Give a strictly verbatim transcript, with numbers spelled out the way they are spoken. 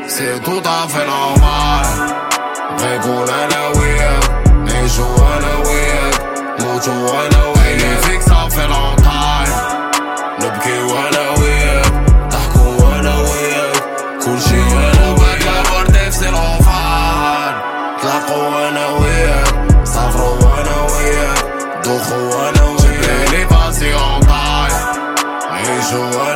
سي تو طافي نورمال غيكون انا وياك نعيشو انا وياك نموتو انا وياك فيك صافي لون تايم نبكيو انا وياك نضحكو انا وياك كلشي انا وياك لابورتي في سي لونفان نتلاقو انا وياك نسافرو انا وياك ندوخو انا وياك جبريلي باسيون تايم نعيشو